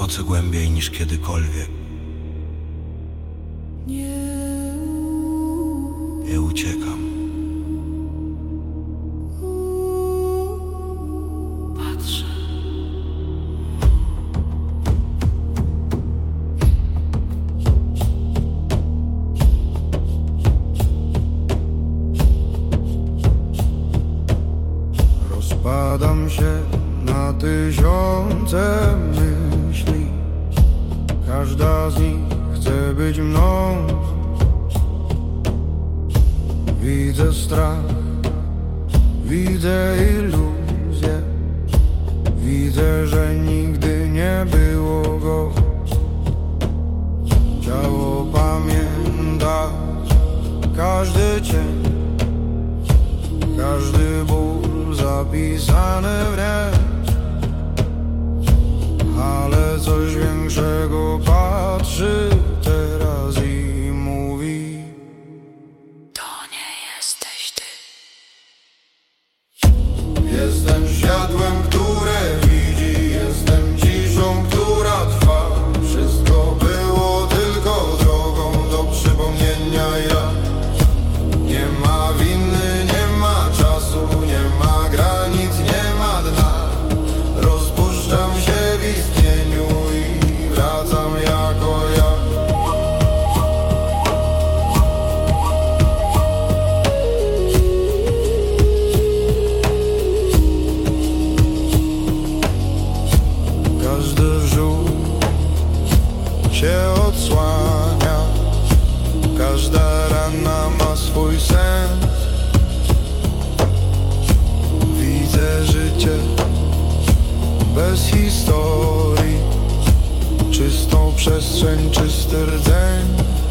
nocy głębiej niż kiedykolwiek. Nie uciekam. Patrzę. Rozpadam się na tysiące myśli. Każda z nich chce być mną. Widzę strach, widzę iluzję. Widzę, że nigdy nie było go. Ciało pamięta każdy cień, każdy ból zapisany w nie. Ale coś większego patrzy teraz i mówi: to nie jesteś ty. jestem światłem, które widzi. Jestem ciszą, która trwa. Wszystko było tylko drogą do przypomnienia. Ja nie ma winy, nie ma czasu, nie ma granic, nie ma dna. Rozpuszczam się w istnieniu i wracam jako ja. Każdy wrzód się odsłania. Każda rana ma swój sens. Widzę życie bez historii, czystą przestrzeń, czysty rdzeń.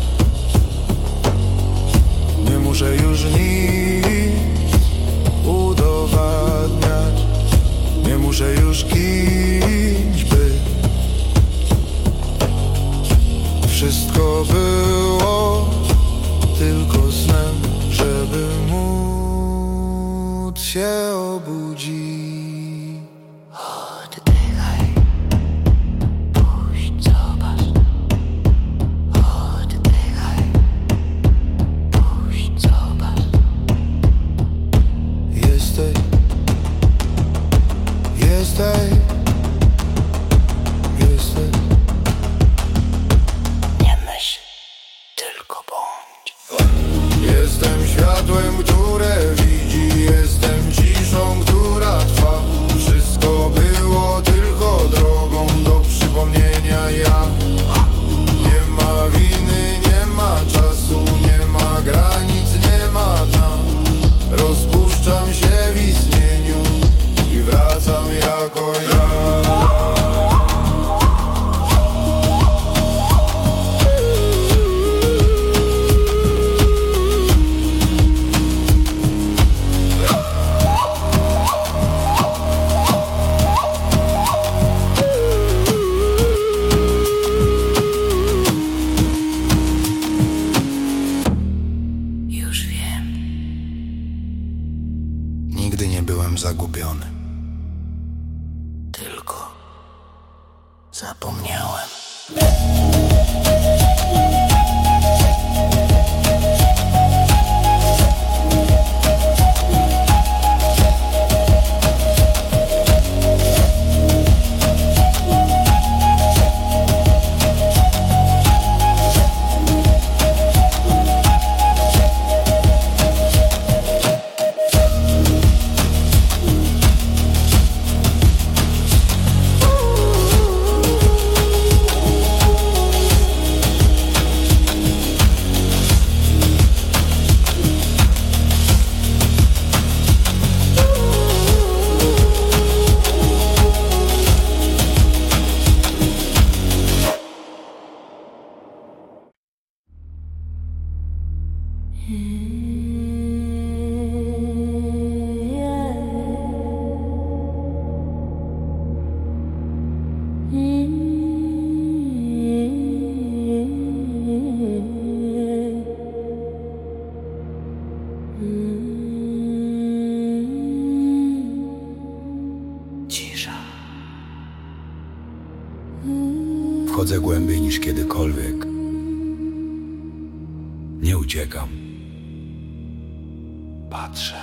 Nie muszę już nic udowadniać. Nie muszę już kimś być. Wszystko było tylko snem, żeby móc się obudzić. Oddychaj, puść, zobacz. Oddychaj, puść, zobacz. Jesteś, jesteś, jesteś. Nie myśl, tylko bądź. Jestem światłem, które widzi. Jestem ciszą, która trwa. Wszystko było tylko drogą do przypomnienia. Ja nie ma winy, nie ma czasu, nie ma granic, nie ma dna. Rozpuszczam się w istnieniu i wracam jako ja. Już wiem. Nigdy nie byłem zagubiony. Tylko zapomniałem. Cisza. Wchodzę głębiej niż kiedykolwiek. Nie uciekam. Patrzę.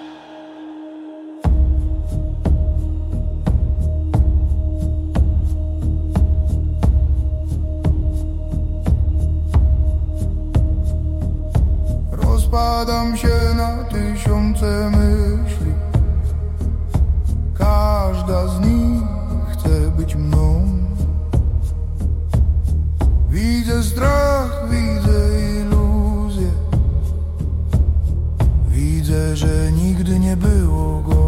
Rozpadam się na tysiące myśli. Każda z nich chce być mną. Widzę strach, widzę iluzję. Widzę, że nigdy nie było go.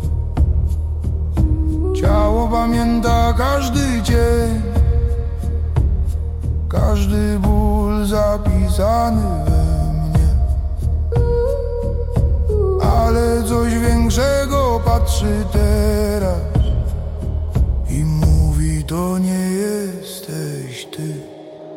Ciało pamięta każdy dzień, każdy ból zapisany we mnie. Ale coś większego patrzy teraz i mówi: to nie jesteś ty.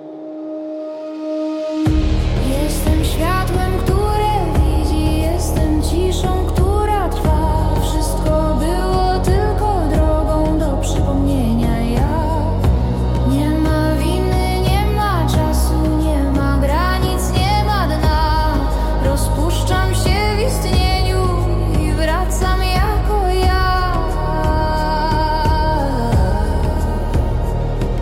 Jestem światłem, które widzi, jestem ciszą, która trwa. Wszystko było tylko drogą do przypomnienia. Ja nie ma winy, nie ma czasu, nie ma granic, nie ma dna. Rozpuszczam się w istnieniu i wracam jako ja.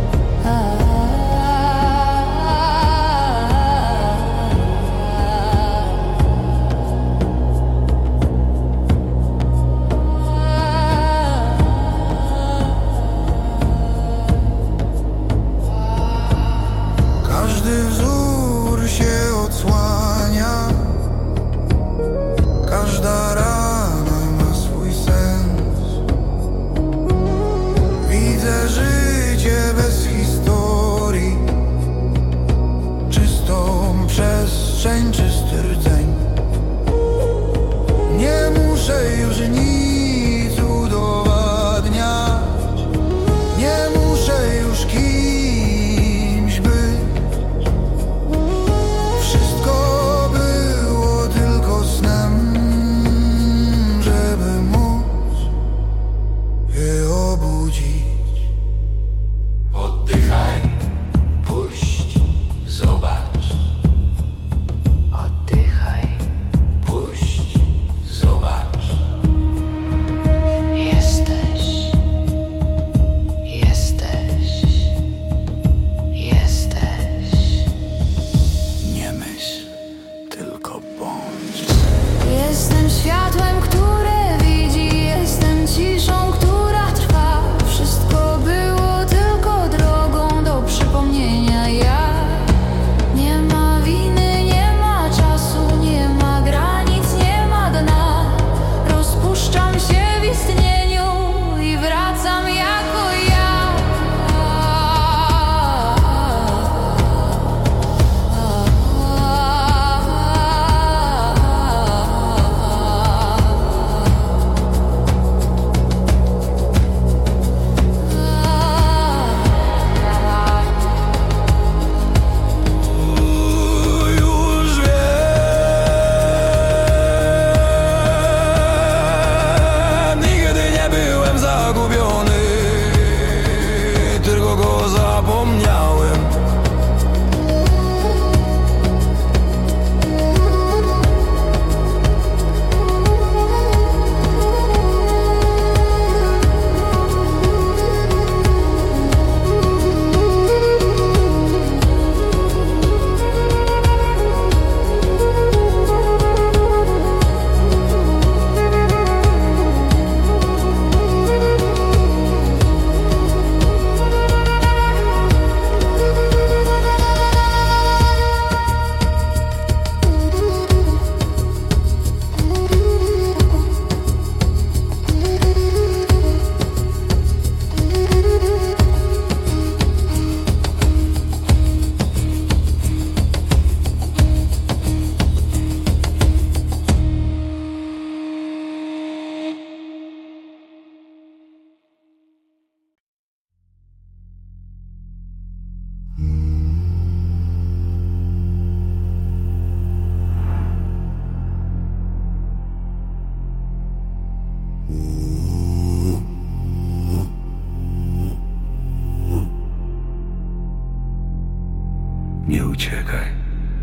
Nie uciekaj.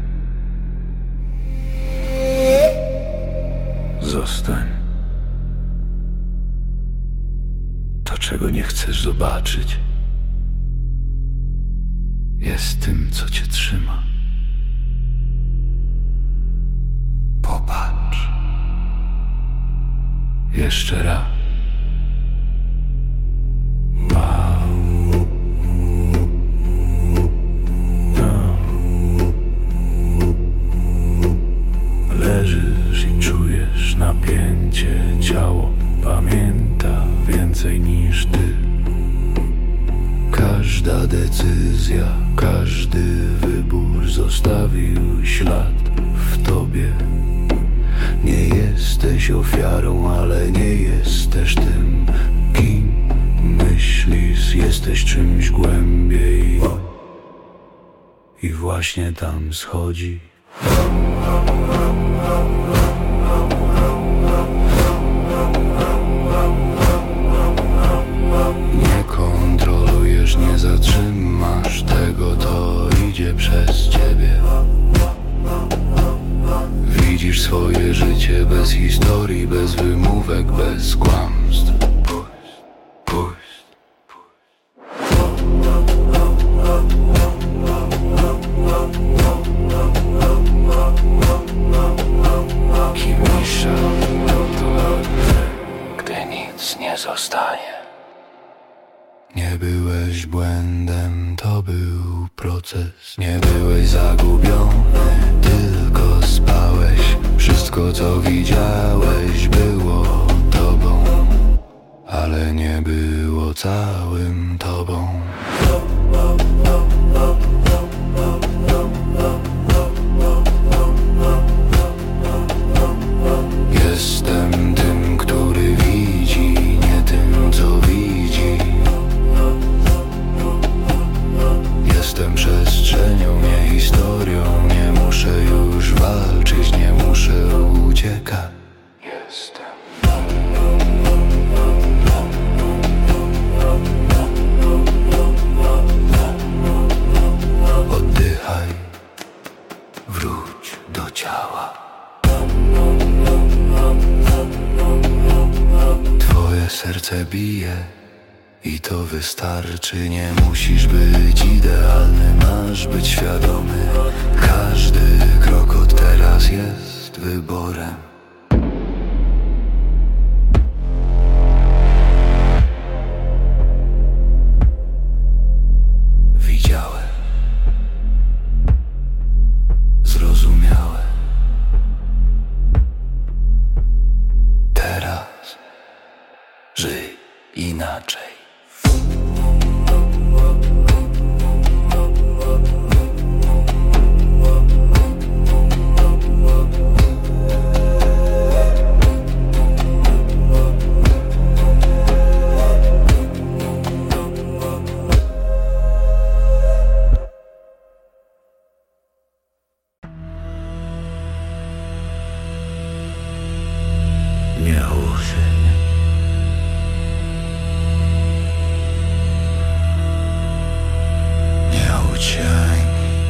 Zostań. To, czego nie chcesz zobaczyć, jest tym, co cię trzyma. Popatrz. Jeszcze raz. Leżysz i czujesz napięcie. Ciało pamięta więcej niż ty. Każda decyzja, każdy wybór zostawił ślad w tobie. Nie jesteś ofiarą, ale nie jesteś tym, kim myślisz. Jesteś czymś głębiej. I właśnie tam schodzi. Nie kontrolujesz, nie zatrzymasz tego, to idzie przez ciebie. Widzisz swoje życie bez historii, bez wymówek, bez kłamstw. Puść. Kimisza, gdy nic nie zostaje. Nie byłeś błędem, to był proces. Nie byłeś zagubiony, tylko spałeś. Wszystko, co widziałeś, było tobą, ale nie było całym tobą. Jestem tym, który widzi, nie tym, co widzi. Jestem przestrzenią, nie historią. Nie muszę już walczyć, nie muszę uciekać. Jestem. Oddychaj, wróć do ciała. Twoje serce bije i to wystarczy. Nie musisz być idealny, masz być świadomy. Każdy krok od teraz jest wyborem. Widziałem, zrozumiałem. Teraz żyj inaczej. Miało się. Nie uciekaj.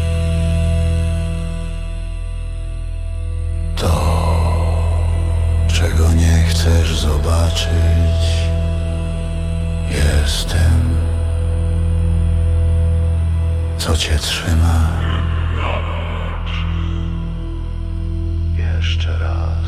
To, czego nie chcesz zobaczyć, jestem, co cię trzyma. Jeszcze raz.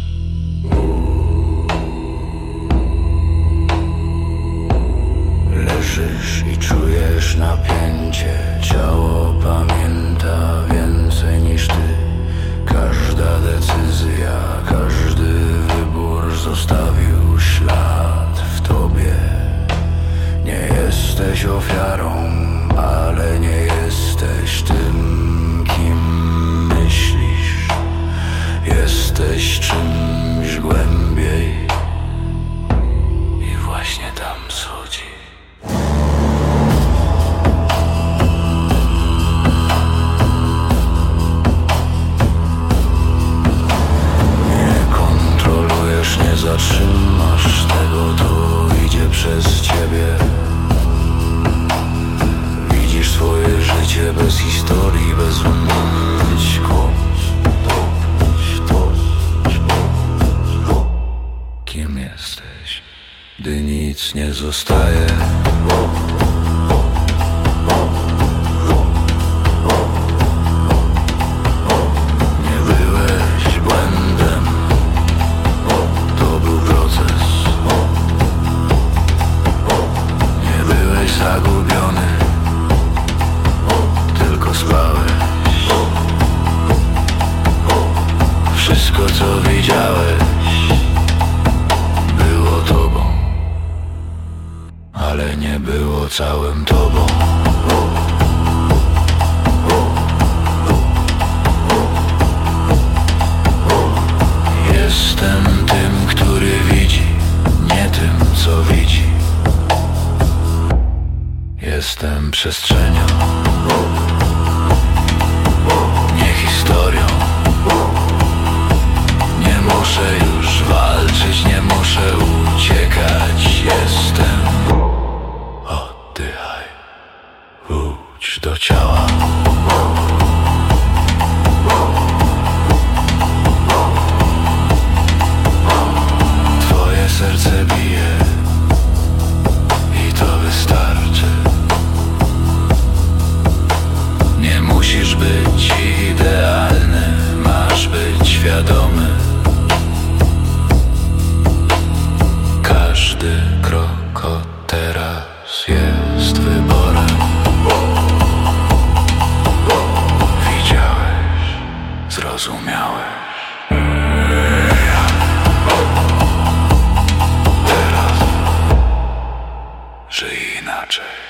Leżysz i czujesz napięcie. Ciało pamięta więcej niż ty. Każda decyzja, każdy wybór zostawił ślad pozostaje. Nie byłeś błędem, to był proces. Nie byłeś zagubiony, tylko spałeś. Wszystko co widziałeś było tobą, ale nie było całym tobą. Jestem tym, który widzi, nie tym, co widzi. Jestem przestrzenią, nie historią. Nie muszę już walczyć, nie muszę uciekać. Jestem. Oddychaj, wróć do ciała. Twoje serce bije i to wystarczy. Nie musisz być idealny, masz być świadomy. Każdy krok od teraz jest wyborem. Widziałeś, zrozumiałeś. Teraz żyj inaczej.